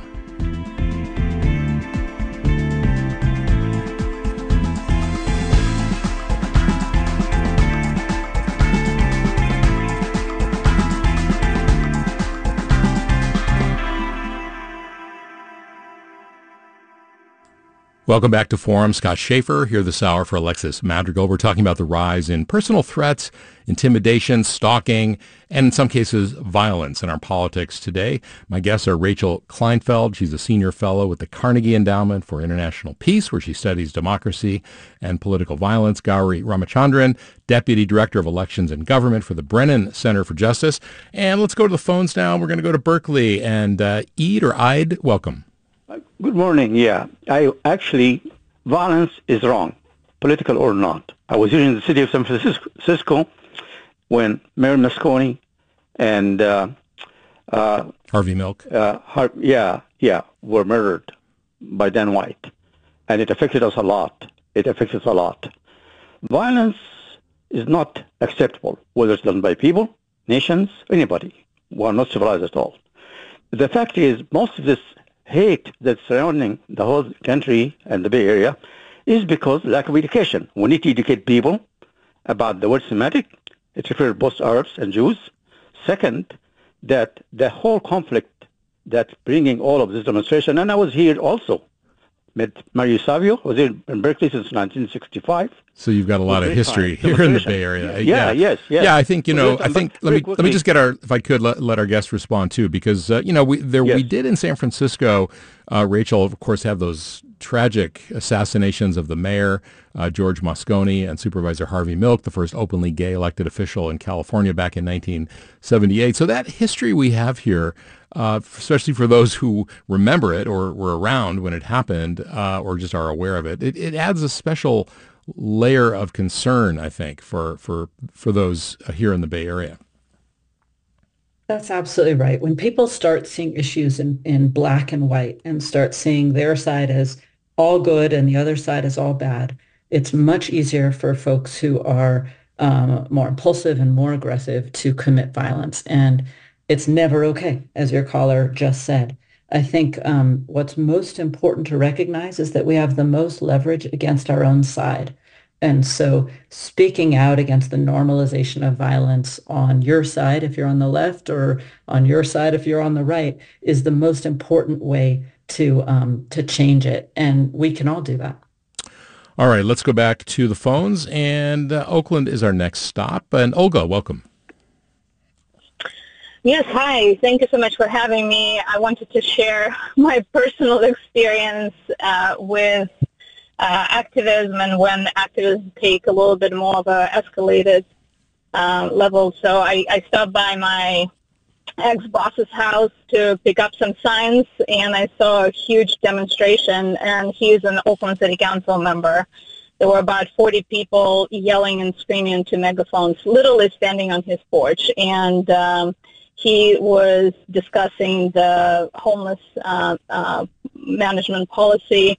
Speaker 4: Welcome back to Forum. Scott Schaefer here this hour for Alexis Madrigal. We're talking about the rise in personal threats, intimidation, stalking, and in some cases, violence in our politics today. My guests are Rachel Kleinfeld. She's a senior fellow with the Carnegie Endowment for International Peace, where she studies democracy and political violence. Gauri Ramachandran, deputy director of elections and government for the Brennan Center for Justice. And let's go to the phones now. We're going to go to Berkeley. And Eid, welcome.
Speaker 16: Good morning. Yeah, violence is wrong, political or not. I was here in the city of San Francisco when Mayor Moscone and
Speaker 4: Harvey Milk,
Speaker 16: were murdered by Dan White, and it affected us a lot. Violence is not acceptable, whether it's done by people, nations, anybody. We are not civilized at all. The fact is, most of this hate that's surrounding the whole country and the Bay Area is because lack of education. We need to educate people about the word Semitic. It refers both Arabs and Jews. Second, that the whole conflict that's bringing all of this demonstration, and I was here also, met Mario Savio, was in Berkeley since 1965.
Speaker 4: So you've got a lot of history here in the Bay Area.
Speaker 16: Yes.
Speaker 4: Yeah, I think, let me just get if I could let our guests respond too, because, we did in San Francisco, Rachel, of course, have those tragic assassinations of the mayor, George Moscone, and Supervisor Harvey Milk, the first openly gay elected official in California back in 1978. So that history we have here, especially for those who remember it or were around when it happened or just are aware of it, it adds a special layer of concern, I think, for those here in the Bay Area.
Speaker 10: That's absolutely right. When people start seeing issues in black and white and start seeing their side as all good and the other side as all bad, it's much easier for folks who are more impulsive and more aggressive to commit violence. And it's never okay, as your caller just said. I think what's most important to recognize is that we have the most leverage against our own side. And so speaking out against the normalization of violence on your side, if you're on the left, or on your side, if you're on the right, is the most important way to change it. And we can all do that.
Speaker 4: All right, let's go back to the phones. And Oakland is our next stop. And Olga, welcome.
Speaker 17: Yes, hi. Thank you so much for having me. I wanted to share my personal experience with activism and when activists take a little bit more of a escalated level. So I stopped by my ex-boss's house to pick up some signs, and I saw a huge demonstration, and he's an Oakland City Council member. There were about 40 people yelling and screaming into megaphones, literally standing on his porch. And he was discussing the homeless management policy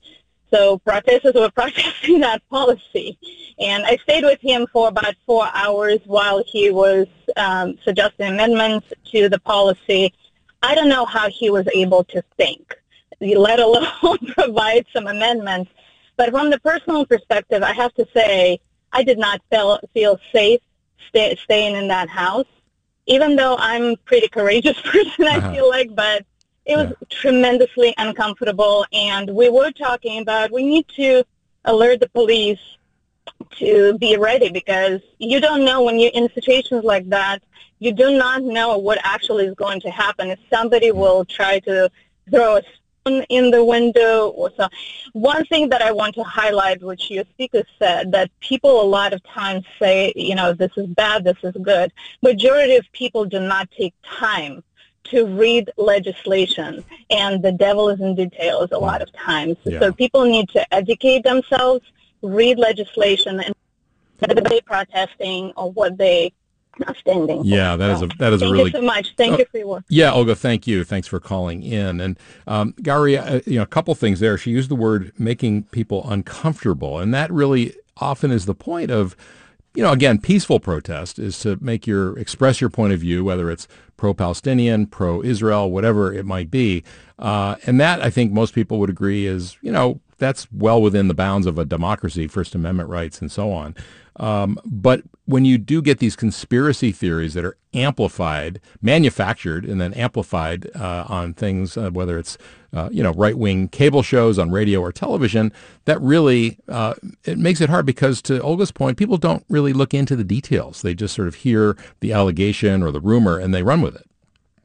Speaker 17: So protesters were protesting that policy. And I stayed with him for about 4 hours while he was suggesting amendments to the policy. I don't know how he was able to think, let alone provide some amendments. But from the personal perspective, I have to say I did not feel safe staying in that house, even though I'm a pretty courageous person, I feel like, but it was tremendously uncomfortable. And we were talking about we need to alert the police to be ready, because you don't know when you're in situations like that, you do not know what actually is going to happen. If somebody will try to throw a stone in the window or so. One thing that I want to highlight, which your speaker said, that people a lot of times say, you know, this is bad, this is good. Majority of people do not take time to read legislation, and the devil is in details a lot of times.
Speaker 4: Yeah.
Speaker 17: So people need to educate themselves, read legislation, and they protesting or what they are standing for.
Speaker 4: Yeah, that is a
Speaker 17: Thank
Speaker 4: really.
Speaker 17: you so much. Thank you for your work.
Speaker 4: Yeah, Olga, thank you. Thanks for calling in. And Gary, a couple things there. She used the word making people uncomfortable, and that really often is the point of, again, peaceful protest is to express your point of view, whether it's pro-Palestinian, pro-Israel, whatever it might be. And that, I think most people would agree is, that's well within the bounds of a democracy, First Amendment rights and so on. But when you do get these conspiracy theories that are amplified, manufactured, and then amplified on things, whether it's right-wing cable shows on radio or television, that really it makes it hard because, to Olga's point, people don't really look into the details. They just sort of hear the allegation or the rumor and they run with it.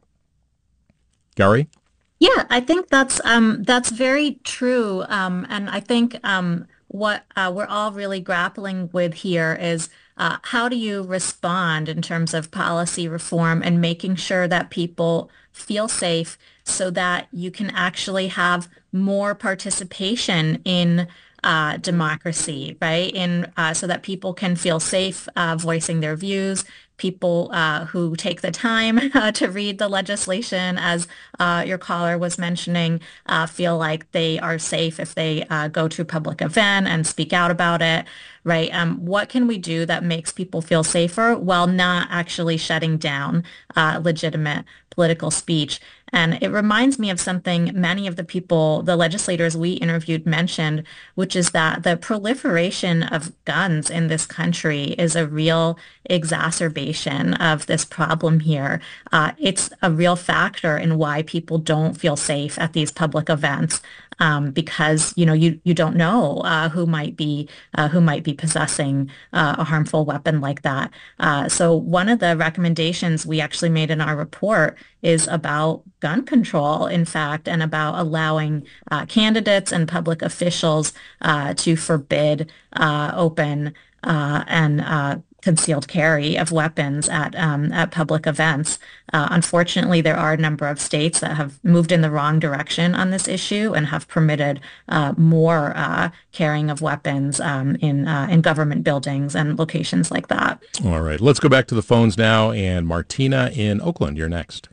Speaker 4: Gary?
Speaker 11: Yeah, I think that's very true, and I think what we're all really grappling with here is how do you respond in terms of policy reform and making sure that people feel safe so that you can actually have more participation in democracy, right? So that people can feel safe voicing their views. People who take the time to read the legislation, as your caller was mentioning, feel like they are safe if they go to a public event and speak out about it, right? What can we do that makes people feel safer while not actually shutting down legitimate political speech? And it reminds me of something many of the legislators we interviewed mentioned, which is that the proliferation of guns in this country is a real exacerbation of this problem here. It's a real factor in why people don't feel safe at these public events. Because you don't know who might be possessing a harmful weapon like that. So one of the recommendations we actually made in our report is about gun control, in fact, and about allowing candidates and public officials to forbid open and concealed carry of weapons at public events. Unfortunately, there are a number of states that have moved in the wrong direction on this issue and have permitted more carrying of weapons in government buildings and locations like that.
Speaker 4: All right, let's go back to the phones now. And Martina in Oakland, you're next.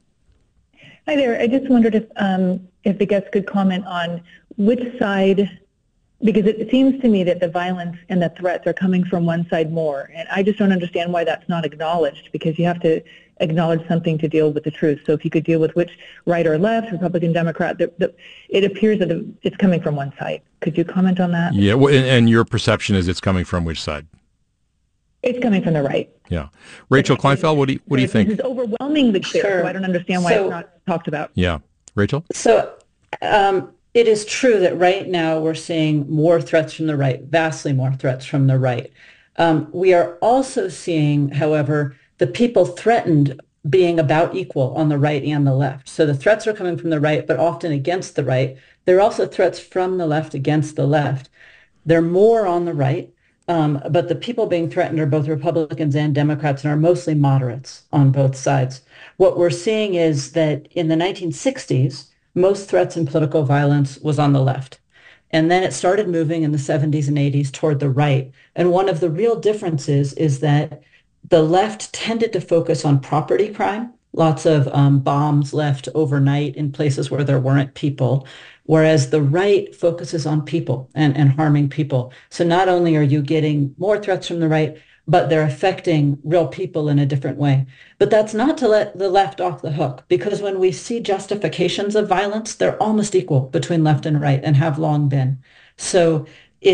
Speaker 18: Hi there. I just wondered if the guests could comment on which side, because it seems to me that the violence and the threats are coming from one side more, and I just don't understand why that's not acknowledged, because you have to acknowledge something to deal with the truth. So if you could deal with which right or left, Republican, Democrat, it appears that it's coming from one side. Could you comment on that?
Speaker 4: Yeah, and your perception is it's coming from which side?
Speaker 18: It's coming from the right.
Speaker 4: Yeah. Rachel Kleinfeld, what do you think?
Speaker 18: It's overwhelmingly clear,
Speaker 10: Sure.
Speaker 18: so I don't understand why it's not talked about.
Speaker 4: Yeah. Rachel?
Speaker 10: So it is true that right now we're seeing more threats from the right, vastly more threats from the right. We are also seeing, however, the people threatened being about equal on the right and the left. So the threats are coming from the right, but often against the right. There are also threats from the left against the left. They're more on the right. But the people being threatened are both Republicans and Democrats and are mostly moderates on both sides. What we're seeing is that in the 1960s, most threats and political violence was on the left. And then it started moving in the 70s and 80s toward the right. And one of the real differences is that the left tended to focus on property crime lots of bombs left overnight in places where there weren't people, whereas the right focuses on people and harming people. So not only are you getting more threats from the right, but they're affecting real people in a different way. But that's not to let the left off the hook, because when we see justifications of violence, they're almost equal between left and right and have long been. So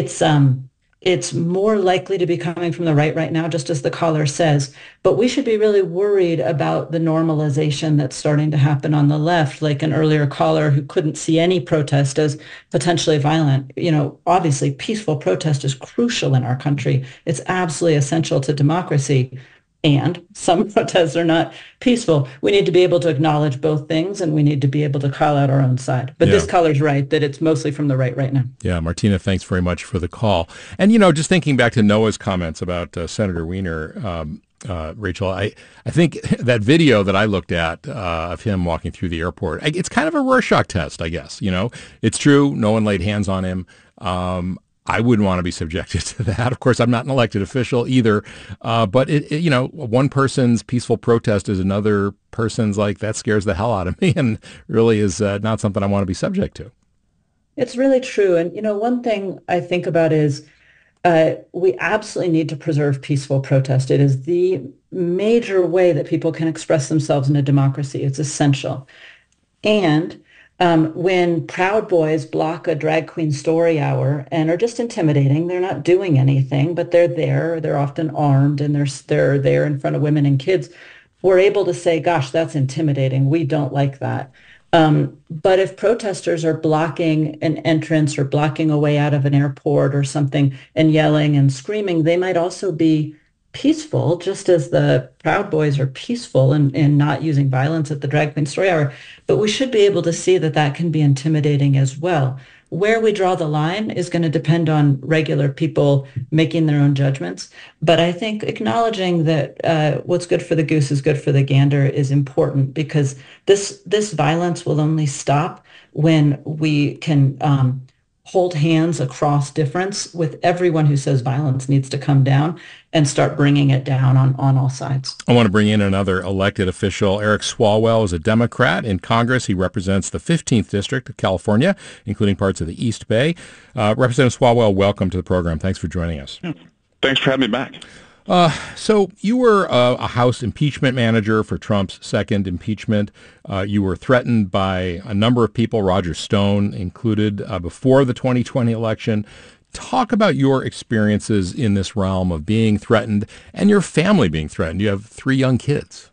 Speaker 10: it's more likely to be coming from the right now, just as the caller says. But we should be really worried about the normalization that's starting to happen on the left, like an earlier caller who couldn't see any protest as potentially violent. Obviously, peaceful protest is crucial in our country. It's absolutely essential to democracy. And some protests are not peaceful. We need to be able to acknowledge both things, and we need to be able to call out our own side. But this caller's right that it's mostly from the right now.
Speaker 4: Yeah, Martina, thanks very much for the call. And, just thinking back to Noah's comments about Senator Wiener, Rachel, I think that video that I looked at of him walking through the airport, it's kind of a Rorschach test, I guess. It's true. No one laid hands on him. I wouldn't want to be subjected to that. Of course, I'm not an elected official either. But one person's peaceful protest is another person's that scares the hell out of me, and really is not something I want to be subject to.
Speaker 10: It's really true. And, one thing I think about is we absolutely need to preserve peaceful protest. It is the major way that people can express themselves in a democracy. It's essential. And when Proud Boys block a drag queen story hour and are just intimidating, they're not doing anything, but they're there. They're often armed, and they're there in front of women and kids. We're able to say, gosh, that's intimidating. We don't like that. But if protesters are blocking an entrance or blocking a way out of an airport or something and yelling and screaming, they might also be peaceful, just as the Proud Boys are peaceful in not using violence at the drag queen story hour. But we should be able to see that can be intimidating as well. Where we draw the line is going to depend on regular people making their own judgments. But I think acknowledging that what's good for the goose is good for the gander is important, because this violence will only stop when we can hold hands across difference with everyone who says violence needs to come down, and start bringing it down on all sides.
Speaker 4: I want to bring in another elected official. Eric Swalwell is a Democrat in Congress. He represents the 15th District of California, including parts of the East Bay. Representative Swalwell, welcome to the program. Thanks for joining us.
Speaker 19: Thanks for having me back.
Speaker 4: So you were a House impeachment manager for Trump's second impeachment. You were threatened by a number of people, Roger Stone included, before the 2020 election. Talk about your experiences in this realm of being threatened and your family being threatened. You have 3 young kids.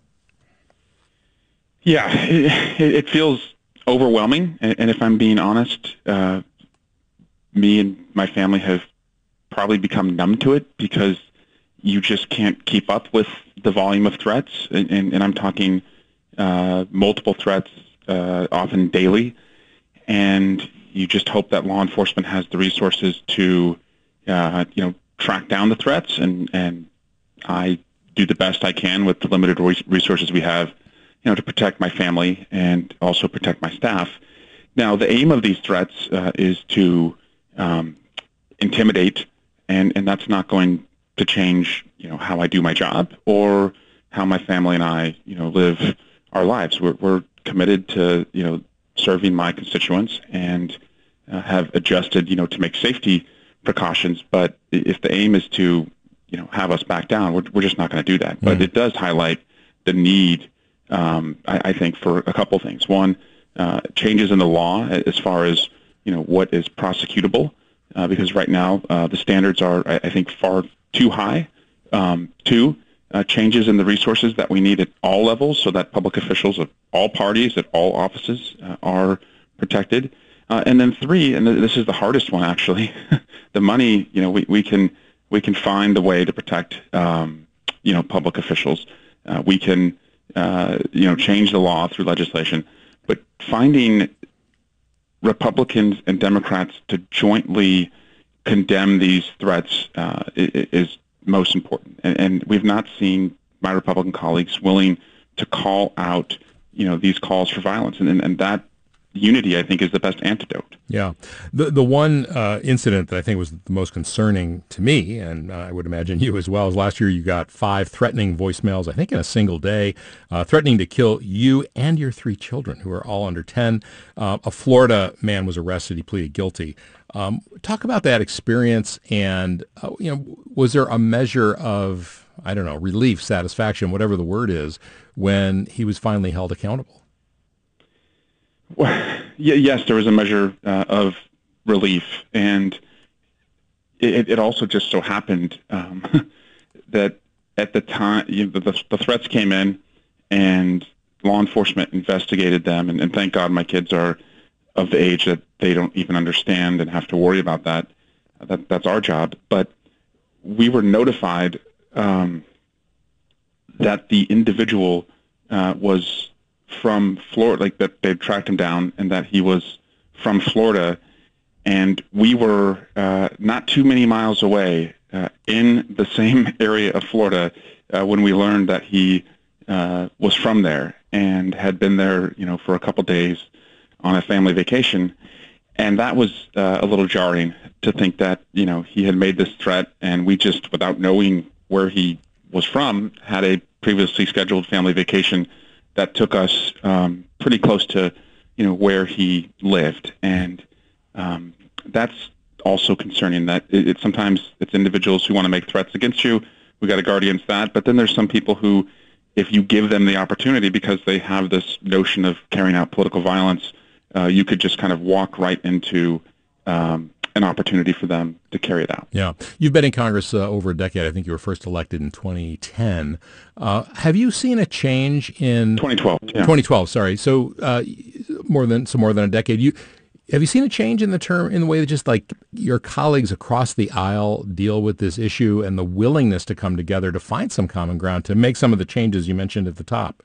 Speaker 19: Yeah, it feels overwhelming. And if I'm being honest, me and my family have probably become numb to it, because you just can't keep up with the volume of threats. And I'm talking multiple threats, often daily. And you just hope that law enforcement has the resources to, track down the threats. And I do the best I can with the limited resources we have, to protect my family and also protect my staff. Now, the aim of these threats is to intimidate, and that's not going to change, how I do my job or how my family and I, live our lives. We're committed to, serving my constituents, and have adjusted, to make safety precautions. But if the aim is to, have us back down, we're just not going to do that. But it does highlight the need, I think, for a couple things. One, changes in the law as far as, what is prosecutable, because right now the standards are, I think, far too high. 2, changes in the resources that we need at all levels, so that public officials of all parties at all offices are protected. And then 3, and this is the hardest one actually, the money. We can find the way to protect public officials. We can change the law through legislation, but finding Republicans and Democrats to jointly condemn these threats is most important. And we've not seen my Republican colleagues willing to call out, these calls for violence. And that unity, I think, is the best antidote.
Speaker 4: Yeah. The one incident that I think was the most concerning to me, and I would imagine you as well, is last year you got 5 threatening voicemails, I think in a single day, threatening to kill you and your 3 children, who are all under 10. A Florida man was arrested. He pleaded guilty. Talk about that experience, and was there a measure of, I don't know, relief, satisfaction, whatever the word is, when he was finally held accountable?
Speaker 19: Well, yes, there was a measure of relief, and it also just so happened that at the time the threats came in, and law enforcement investigated them, and thank God my kids are of the age that they don't even understand and have to worry about that. That's our job. But we were notified that the individual was from Florida, like that they'd tracked him down, and that he was from Florida. And we were not too many miles away in the same area of Florida when we learned that he was from there and had been there, for a couple days on a family vacation. And that was a little jarring to think that, he had made this threat, and we just, without knowing where he was from, had a previously scheduled family vacation that took us pretty close to, where he lived. And that's also concerning, that sometimes it's individuals who want to make threats against you. We got to guard against that. But then there's some people who, if you give them the opportunity, because they have this notion of carrying out political violence, you could just kind of walk right into an opportunity for them to carry it out.
Speaker 4: Yeah. You've been in Congress over a decade. I think you were first elected in 2010. Have you seen a change in
Speaker 19: 2012? Yeah.
Speaker 4: 2012, sorry. So more than a decade. Have you seen a change in the way that just like your colleagues across the aisle deal with this issue, and the willingness to come together to find some common ground to make some of the changes you mentioned at the top?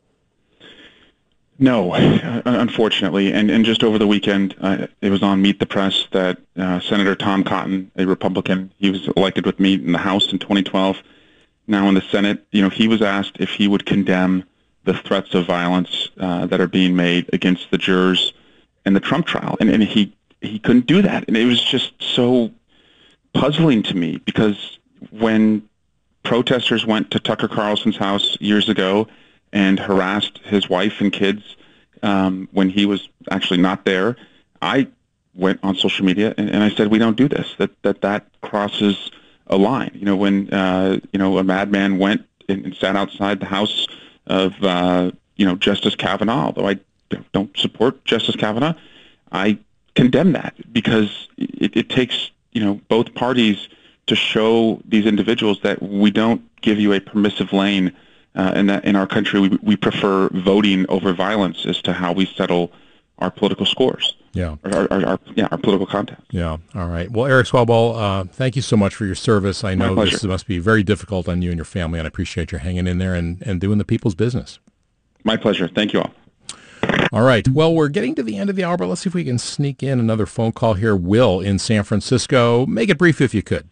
Speaker 19: No, unfortunately. And just over the weekend, it was on Meet the Press that Senator Tom Cotton, a Republican, he was elected with me in the House in 2012. Now in the Senate, he was asked if he would condemn the threats of violence that are being made against the jurors in the Trump trial. And he couldn't do that. And it was just so puzzling to me, because when protesters went to Tucker Carlson's house years ago and harassed his wife and kids when he was actually not there, I went on social media and I said, we don't do this, that crosses a line. When a madman went and sat outside the house of Justice Kavanaugh, although I don't support Justice Kavanaugh, I condemn that, because it takes both parties to show these individuals that we don't give you a permissive lane, and that in our country we prefer voting over violence as to how we settle our political scores.
Speaker 4: Yeah.
Speaker 19: Our political context.
Speaker 4: Yeah. All right. Well, Eric Swalwell, thank you so much for your service. I know this must be very difficult on you and your family, and I appreciate your hanging in there and doing the people's business.
Speaker 19: My pleasure. Thank you all.
Speaker 4: All right. Well, we're getting to the end of the hour, but let's see if we can sneak in another phone call here. Will in San Francisco. Make it brief if you could.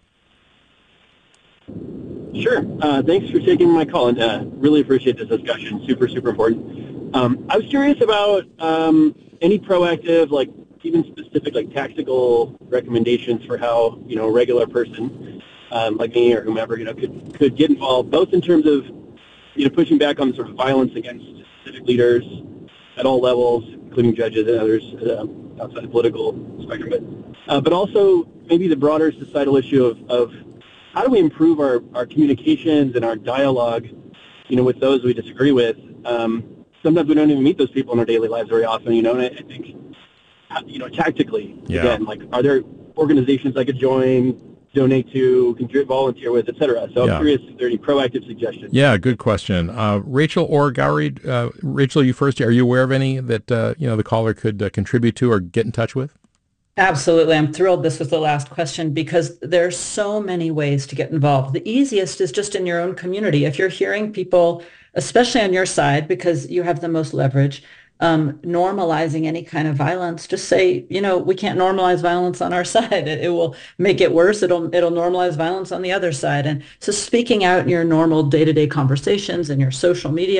Speaker 20: Sure. Thanks for taking my call, and really appreciate this discussion. Super, super important. I was curious about any proactive, like even specific, like tactical recommendations for how, a regular person like me or whomever, could get involved, both in terms of, pushing back on sort of violence against civic leaders at all levels, including judges and others outside the political spectrum, but also maybe the broader societal issue of how do we improve our communications and our dialogue, with those we disagree with. Sometimes we don't even meet those people in our daily lives very often, and I think, tactically, again, like, are there organizations I could join, donate to, contribute, volunteer with, et cetera? So I'm curious if there are any proactive suggestions.
Speaker 4: Yeah, good question. Rachel Orgari, Rachel, you first. Are you aware of any that, the caller could contribute to or get in touch with?
Speaker 10: Absolutely. I'm thrilled this was the last question, because there's so many ways to get involved. The easiest is just in your own community. If you're hearing people, especially on your side, because you have the most leverage, normalizing any kind of violence, just say, we can't normalize violence on our side. It will make it worse. It'll normalize violence on the other side. And so speaking out in your normal day-to-day conversations and your social media,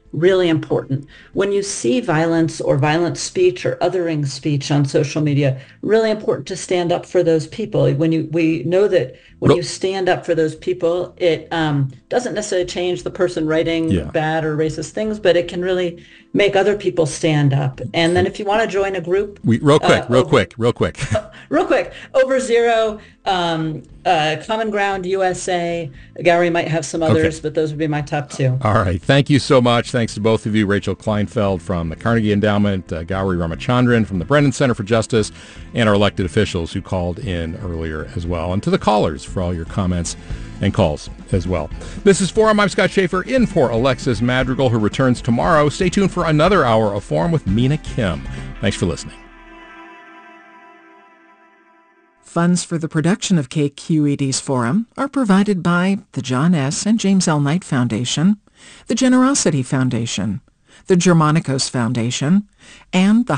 Speaker 10: really important. When you see violence or violent speech or othering speech on social media, really important to stand up for those people. We know that when you stand up for those people, it doesn't necessarily change the person writing bad or racist things, but it can really make other people stand up. And then if you want to join a group,
Speaker 4: real quick.
Speaker 10: Over Zero, Common Ground USA. Gary might have some others, but those would be my top two.
Speaker 4: All right. Thank you so much. Thanks to both of you, Rachel Kleinfeld from the Carnegie Endowment, Gauri Ramachandran from the Brennan Center for Justice, and our elected officials who called in earlier as well, and to the callers for all your comments and calls as well. This is Forum. I'm Scott Schaefer, in for Alexis Madrigal, who returns tomorrow. Stay tuned for another hour of Forum with Mina Kim. Thanks for listening.
Speaker 21: Funds for the production of KQED's Forum are provided by the John S. and James L. Knight Foundation, the Generosity Foundation, the Germanicos Foundation, and the